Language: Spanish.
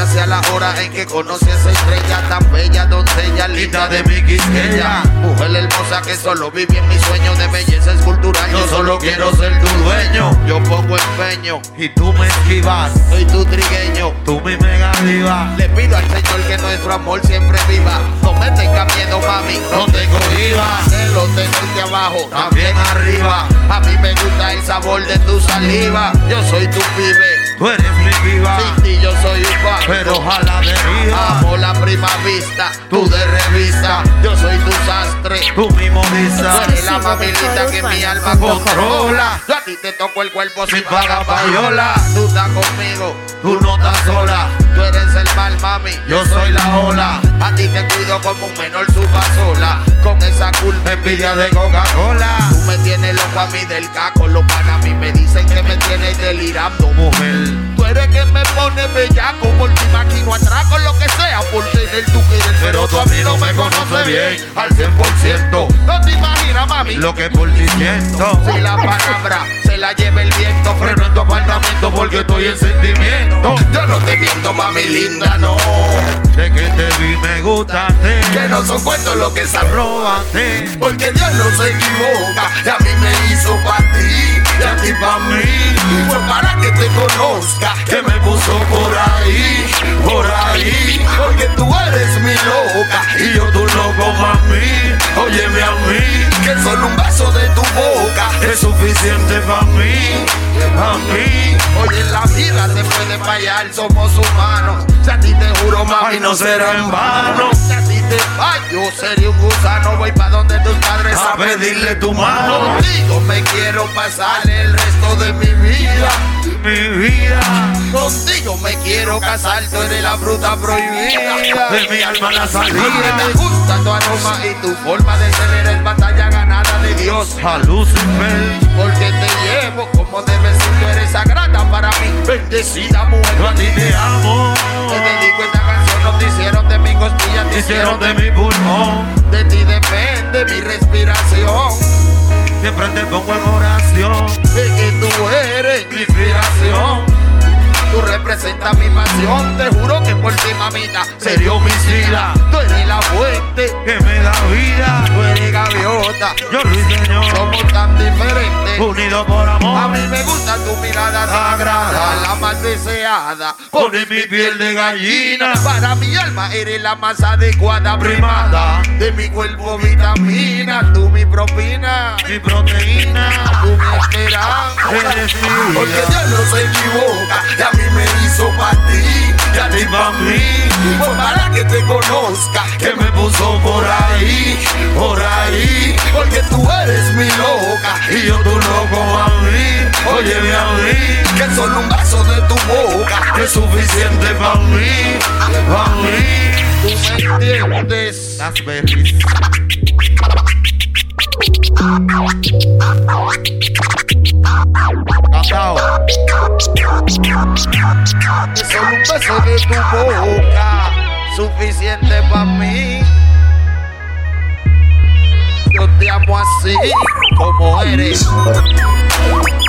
maldita sea la hora en que conocí a esa estrella tan bella, doncella, linda de mi Quisqueya. Mujer hermosa que solo vive en mi sueño de belleza escultural. Yo solo quiero ser tu dueño. Yo pongo empeño y tú me esquivas. Soy tu trigueño, tú mi mega diva. Le pido al Señor que nuestro amor siempre viva. No me tenga miedo, mami, no te cohibas. Celos tenerte abajo, también arriba. A mí me gusta el sabor de tu saliva. Yo soy tu pibe, tú eres mi viva. Sin ti yo soy un pan, pero ojalá deriva. Amo la prima vista, tú de revista. Yo soy tu sastre, tú mi modista. Tú eres la mamilita que mi alma controla. Yo a ti te toco el cuerpo sin pagar payola. Tú estás conmigo, tú no estás sola. Tú eres el mal, mami, yo soy la ola. A ti te cuido como un menor suba sola. Con esa culpa envidia de Coca-Cola. Tú me tienes loco a mí del caco. Los panas a mí me dicen que me tienes delirando, mujer. Tú eres que me pone bellaco. Por ti maquino atraco lo que sea por tener tu querer. Pero tú a mí no me conoces bien al 100%. No te imaginas, mami, lo que por ti siento. Si la palabra se la lleva el viento, freno en tu apartamento porque estoy en sentimiento. Yo no te miento, mami linda, no. De que te vi me gustaste. Que no son cuentos lo que se robaste. Porque Dios no se equivoca. Y a mí me hizo pa' ti y a ti pa' mí. Y fue para que te conozca que me puso por ahí, por ahí. Porque tú eres mi loca y yo tu loco, mami. Óyeme a mí, que solo un beso de tu boca es suficiente pa' mí, pa' mí. Oye, en la vida se puede fallar, somos humanos. Si a ti te juro, mami, no será en vano. Si a ti te fallo, sería un gusano. Voy pa' donde tus padres a pedirle tu mano. Contigo me quiero pasar el resto de mi vida. Mi vida. Contigo me quiero casar, tú eres la fruta prohibida. De mi alma la salida. Me gusta tu aroma y tu forma de ser, eres batalla ganada de Dios. A Lucifer. Porque te llevo como debes ser, tú eres sagrada para mí. Bendecida mujer, yo a ti te amo. Te dedico esta canción, no te hicieron de mi costilla, te hicieron de mi pulmón. De ti depende mi respiración. Siempre te pongo en oración. De que tú eres mi inspiración. Tú representas mi pasión. Te juro que por ti, mamita, sería homicida. Tú eres la fuente que me da vida. Tú eres gaviota, yo ruiseñor. Somos tan diferentes, unidos por amor. A mí me gusta tu mirada sagrada, la más deseada. Pone mi piel de gallina. Para mi alma eres la más adecuada, primada. De mi cuerpo vitamina, tú mi propina, mi proteína, tú mi esperanza. Eres mi vida. Porque Dios no se equivoca, y a mí me hizo pa' ti y a ti pa' mí. Pues para que te conozca, que me puso por ahí, por ahí. Porque tú eres mi loca y yo tu loco a mí. Óyeme a mí, que solo un beso de tu boca es suficiente pa' mí, pa' mí. Tú me entiendes. Las berries. Cantao. Que solo un beso de tu boca suficiente pa' mí. Yo te amo así como eres.